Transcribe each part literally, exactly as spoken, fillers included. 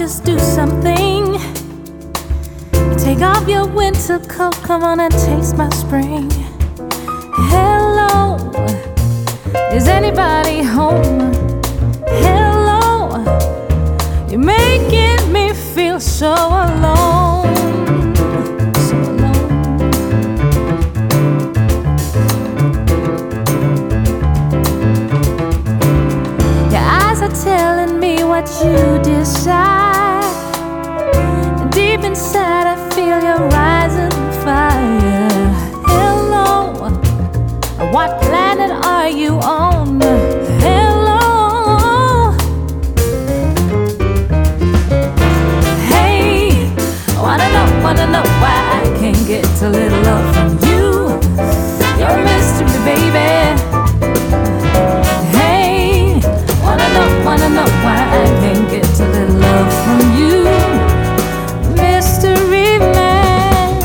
just do something. Take off your winter coat, come on and taste my spring. Hello, is anybody home? Hello, you're making me feel so alone, so alone. Your eyes are telling me what you decide. Deep inside I feel your rising fire. Hello, what planet are you on? Hello, hey, wanna know, wanna know why I can't get a little love from you? You're a mystery, baby. Hey, wanna know, wanna know why I can't get a little love from you? Mystery man.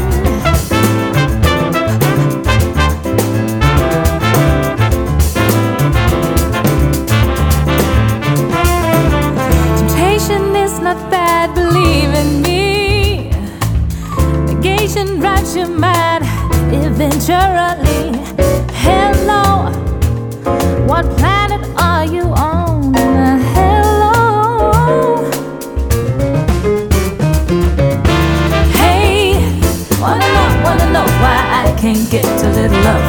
Temptation is not bad, believe in me. Negation drives you mad eventually. Hello, what planet are you on? Hello, wanna know, wanna know why I can't get a little love